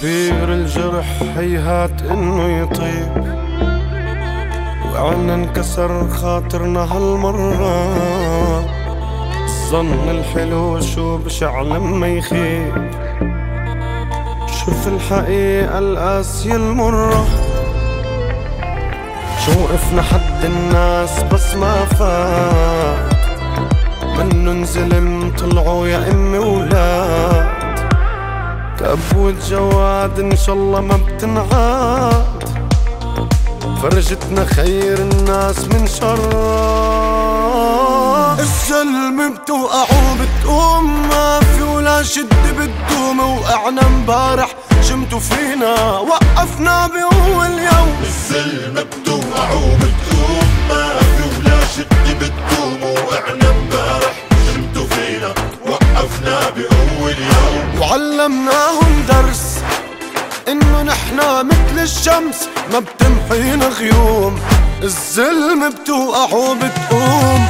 كبير الجرح هيهات انه يطيب، وعنا انكسر خاطرنا هالمرة. الظن الحلو شو بشع لما يخيب، شوف الحقيقة القاسية المرة. شو وقفنا حد الناس بس ما فات، منو انظلم طلعوا يا امي ولاد. كبوة جواد ان شاء الله ما بتنعاد، فرجتنا خير الناس من شرها. السلم بتوقع وبتقوم، ما في ولا شد بتدوم. وقعنا امبارح شمتوا فينا، وقفنا بأول يوم. السلم بتوقع وبتقوم، ما في ولا شد بتدوم. وقعنا امبارح شمتوا فينا، وقفنا بأول يوم. وعلمناهم درس انه نحنا مثل الشمس ما بتمحينا غيوم. الظلم بتوقع وبتقوم.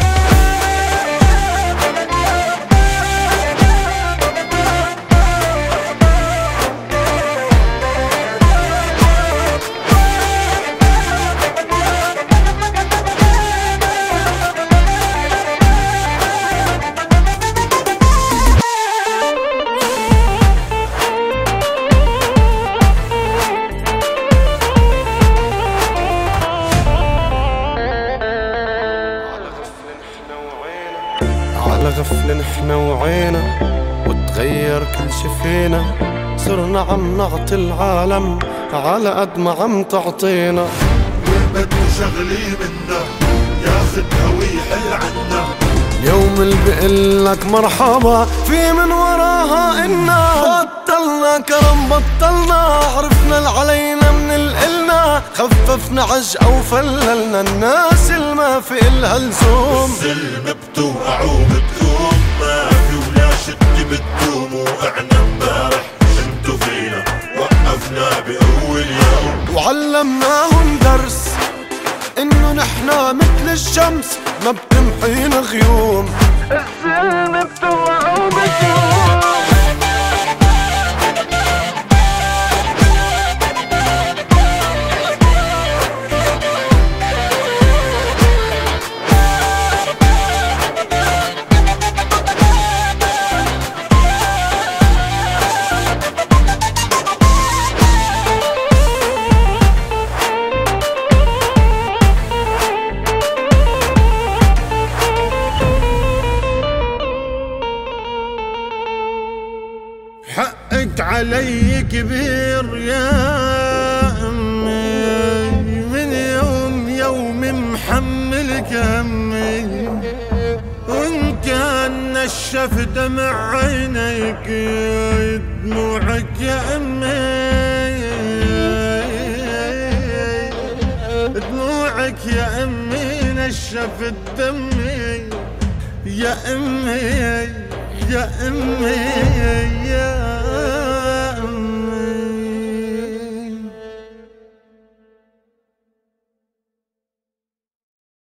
على غفل نحنا وعينا، وتغير كل شي فينا. صرنا عم نعطي العالم على قد ما عم تعطينا. بده شغلي منا ياخدها ويحل عنا. اليوم اللي بقلك مرحبا في من وراها إنا. بطلنا كرم بطلنا، عرفنا العلينا من القلنا. خففنا عجقة وفللنا الناس اللي ما في إلها لزوم. السلم بتوقع وبتقوم، ما في ولا شد بتدوم. وقعنا امبارح شمتوا فينا، وقفنا بأول يوم. وعلمناهم درس انه نحنا مثل الشمس ما بتمحينا غيوم. السلم بتوقع وبتقوم. حقك علي كبير يا أمي، من يوم محملك همي. وإن كان نشف دمع عينيك دموعك يا أمي، دموعك يا أمي نشفت دمي. يا أمي يا أمي يا